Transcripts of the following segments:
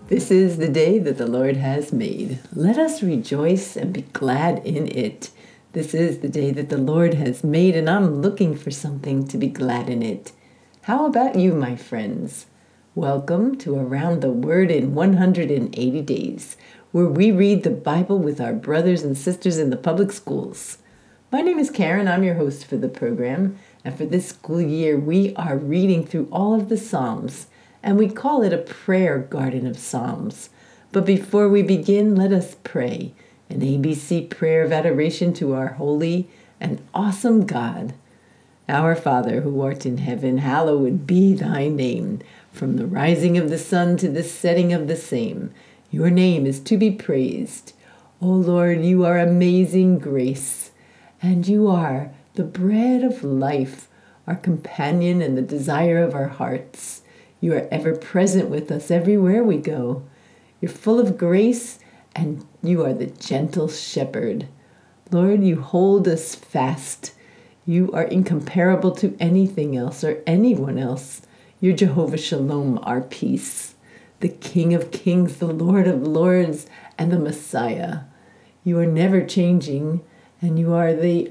This is the day that the Lord has made. Let us rejoice and be glad in it. This is the day that the Lord has made, and I'm looking for something to be glad in it. How about you, my friends? Welcome to Around the Word in 180 Days, where we read the Bible with our brothers and sisters in the public schools. My name is Karen. I'm your host for the program, and for this school year, we are reading through all of the Psalms, and we call it a prayer garden of Psalms. But before we begin, let us pray an ABC prayer of adoration to our holy and awesome God. Our Father, who art in heaven, hallowed be thy name. From the rising of the sun to the setting of the same, your name is to be praised. O Lord, you are amazing grace, and you are the bread of life, our companion and the desire of our hearts. You are ever present with us everywhere we go. You're full of grace, and you are the gentle shepherd. Lord, you hold us fast. You are incomparable to anything else or anyone else. You're Jehovah Shalom, our peace, the King of kings, the Lord of lords, and the Messiah. You are never changing, and you are the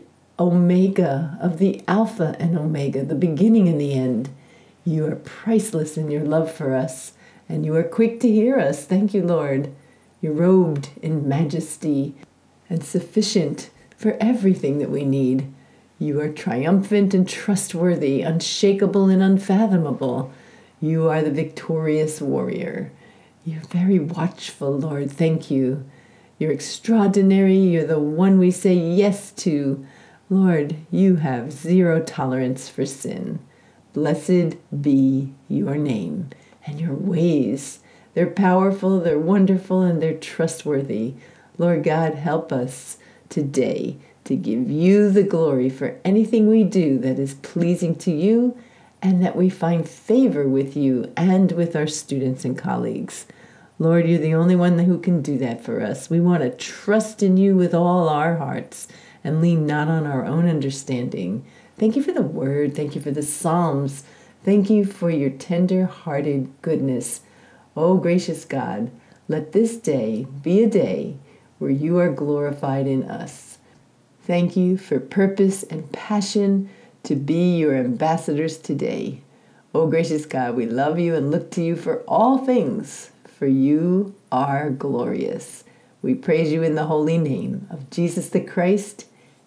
Omega of the Alpha and Omega, the beginning and the end. You are priceless in your love for us, and you are quick to hear us. Thank you, Lord. You're robed in majesty and sufficient for everything that we need. You are triumphant and trustworthy, unshakable and unfathomable. You are the victorious warrior. You're very watchful, Lord. Thank you. You're extraordinary. You're the one we say yes to. Lord, you have zero tolerance for sin. Blessed be your name and your ways. They're powerful, they're wonderful, and they're trustworthy. Lord God, help us today to give you the glory for anything we do that is pleasing to you, and that we find favor with you and with our students and colleagues. Lord, you're the only one who can do that for us. We want to trust in you with all our hearts and lean not on our own understanding. Thank you for the word. Thank you for the Psalms. Thank you for your tender-hearted goodness. Oh, gracious God, let this day be a day where you are glorified in us. Thank you for purpose and passion to be your ambassadors today. Oh, gracious God, we love you and look to you for all things, for you are glorious. We praise you in the holy name of Jesus the Christ.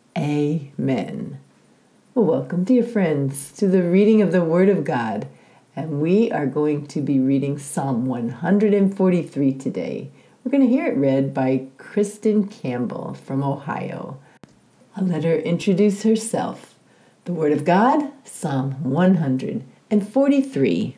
Amen. Well, welcome, dear friends, to the reading of the Word of God. And we are going to be reading Psalm 143 today. We're going to hear it read by Kristen Campbell from Ohio. I'll let her introduce herself. The Word of God, Psalm 143.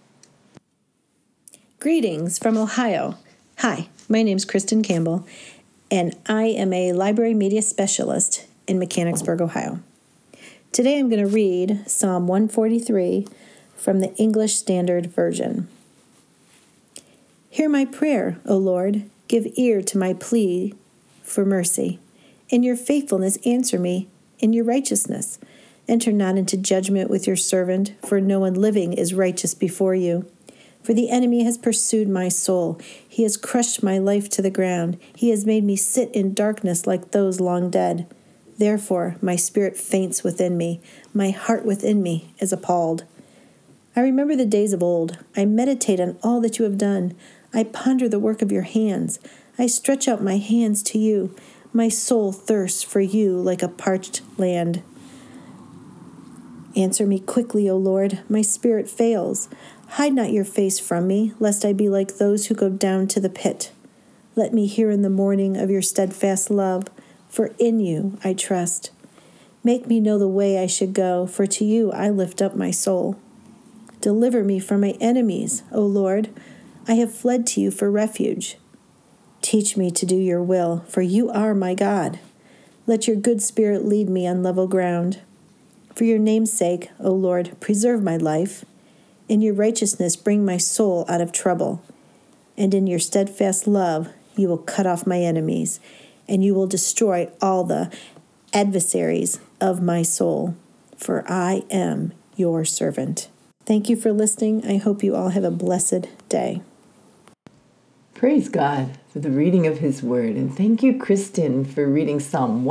Greetings from Ohio. Hi, my name's Kristen Campbell, and I am a library media specialist in Mechanicsburg, Ohio. Today I'm going to read Psalm 143 from the English Standard Version. Hear my prayer, O Lord. Give ear to my plea for mercy. In your faithfulness answer me in your righteousness. Enter not into judgment with your servant, for no one living is righteous before you. For the enemy has pursued my soul. He has crushed my life to the ground. He has made me sit in darkness like those long dead. Therefore, my spirit faints within me. My heart within me is appalled. I remember the days of old. I meditate on all that you have done. I ponder the work of your hands. I stretch out my hands to you. My soul thirsts for you like a parched land. Answer me quickly, O Lord. My spirit fails. Hide not your face from me, lest I be like those who go down to the pit. Let me hear in the morning of your steadfast love, for in you I trust. Make me know the way I should go, for to you I lift up my soul. Deliver me from my enemies, O Lord. I have fled to you for refuge. Teach me to do your will, for you are my God. Let your good spirit lead me on level ground. For your name's sake, O Lord, preserve my life. In your righteousness bring my soul out of trouble. And in your steadfast love you will cut off my enemies, and you will destroy all the adversaries of my soul, for I am your servant. Thank you for listening. I hope you all have a blessed day. Praise God for the reading of His Word. And thank you, Kristen, for reading Psalm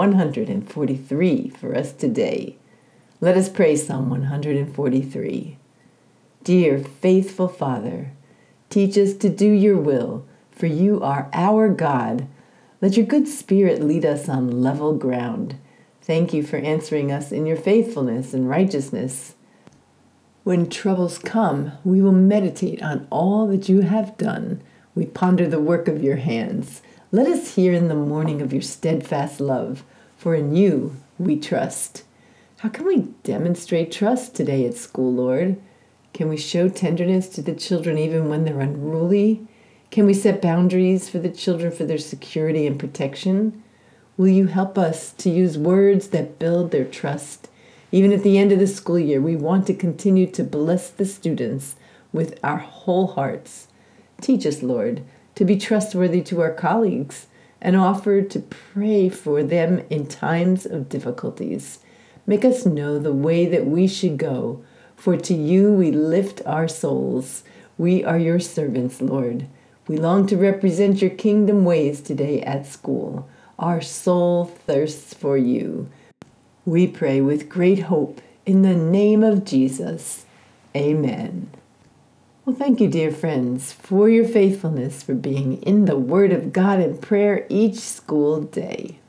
143 for us today. Let us pray Psalm 143. Dear faithful Father, teach us to do your will, for you are our God. Let your good spirit lead us on level ground. Thank you for answering us in your faithfulness and righteousness. When troubles come, we will meditate on all that you have done. We ponder the work of your hands. Let us hear in the morning of your steadfast love, for in you we trust. How can we demonstrate trust today at school, Lord? Can we show tenderness to the children even when they're unruly? Can we set boundaries for the children for their security and protection? Will you help us to use words that build their trust? Even at the end of the school year, we want to continue to bless the students with our whole hearts. Teach us, Lord, to be trustworthy to our colleagues and offer to pray for them in times of difficulties. Make us know the way that we should go, for to you we lift our souls. We are your servants, Lord. We long to represent your kingdom ways today at school. Our soul thirsts for you. We pray with great hope in the name of Jesus. Amen. Well, thank you, dear friends, for your faithfulness, for being in the Word of God and prayer each school day.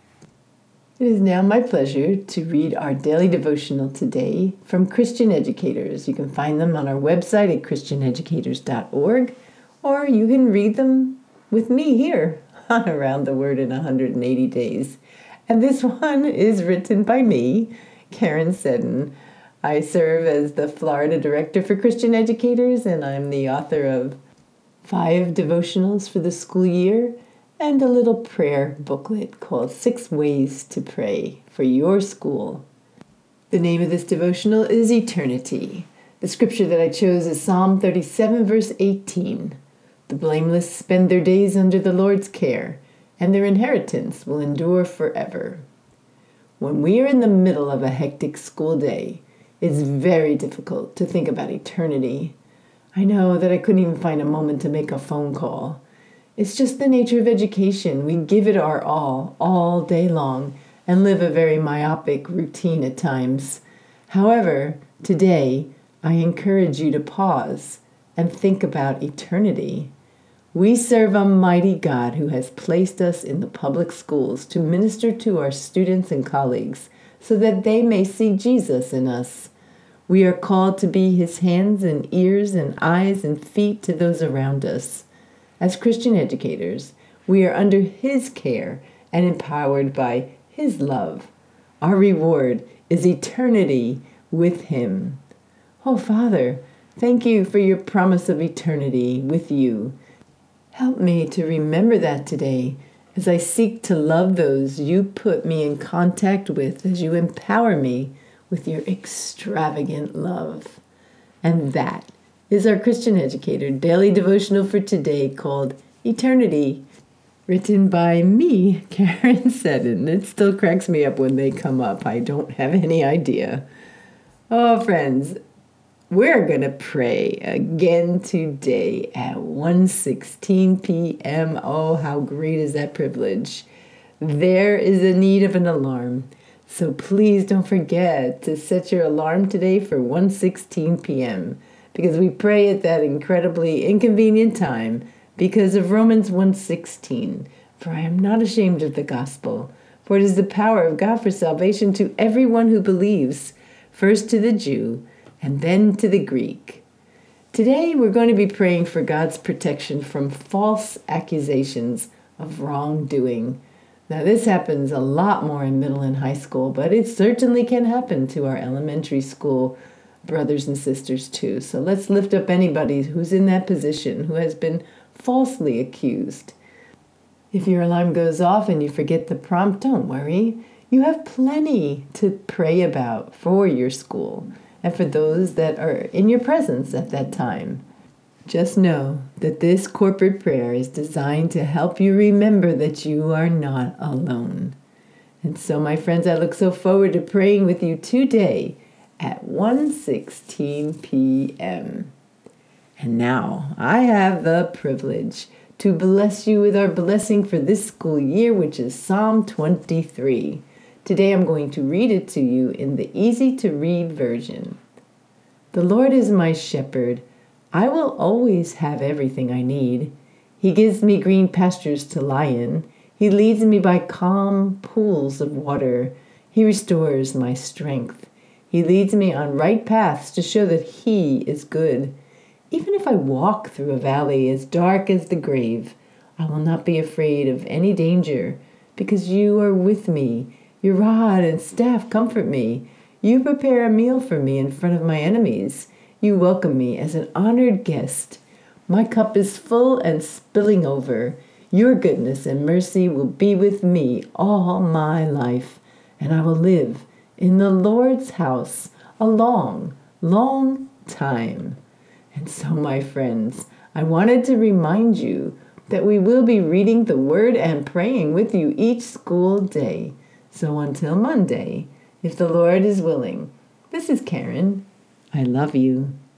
It is now my pleasure to read our daily devotional today from Christian Educators. You can find them on our website at christianeducators.org, or you can read them with me here on Around the Word in 180 Days. And this one is written by me, Karen Seddon. I serve as the Florida Director for Christian Educators, and I'm the author of 5 devotionals for the school year and a little prayer booklet called 6 Ways to Pray for Your School. The name of this devotional is Eternity. The scripture that I chose is Psalm 37, verse 18. The blameless spend their days under the Lord's care, and their inheritance will endure forever. When we are in the middle of a hectic school day, it's very difficult to think about eternity. I know that I couldn't even find a moment to make a phone call. It's just the nature of education. We give it our all day long, and live a very myopic routine at times. However, today, I encourage you to pause and think about eternity. We serve a mighty God who has placed us in the public schools to minister to our students and colleagues so that they may see Jesus in us. We are called to be his hands and ears and eyes and feet to those around us. As Christian educators, we are under his care and empowered by his love. Our reward is eternity with him. Oh, Father, thank you for your promise of eternity with you. Help me to remember that today as I seek to love those you put me in contact with, as you empower me with your extravagant love. And that is our Christian Educator daily devotional for today called Eternity, written by me, Karen Seddon. It still cracks me up when they come up. I don't have any idea. Oh, friends, we're going to pray again today at 1:16 p.m. Oh, how great is that privilege. There is a need of an alarm. So please don't forget to set your alarm today for 1:16 p.m. because we pray at that incredibly inconvenient time because of Romans 1:16. For I am not ashamed of the gospel, for it is the power of God for salvation to everyone who believes, first to the Jew, and then to the Greek. Today we're going to be praying for God's protection from false accusations of wrongdoing. Now this happens a lot more in middle and high school, but it certainly can happen to our elementary school brothers and sisters too. So let's lift up anybody who's in that position, who has been falsely accused. If your alarm goes off and you forget the prompt, don't worry. You have plenty to pray about for your school and for those that are in your presence at that time. Just know that this corporate prayer is designed to help you remember that you are not alone. And so, my friends, I look so forward to praying with you today at 1:16 p.m. And now I have the privilege to bless you with our blessing for this school year, which is Psalm 23. Today I'm going to read it to you in the easy-to-read version. The Lord is my shepherd. I will always have everything I need. He gives me green pastures to lie in. He leads me by calm pools of water. He restores my strength. He leads me on right paths to show that He is good. Even if I walk through a valley as dark as the grave, I will not be afraid of any danger, because you are with me. Your rod and staff comfort me. You prepare a meal for me in front of my enemies. You welcome me as an honored guest. My cup is full and spilling over. Your goodness and mercy will be with me all my life, and I will live in the Lord's house a long, long time. And so, my friends, I wanted to remind you that we will be reading the Word and praying with you each school day. So until Monday, if the Lord is willing, this is Karen. I love you.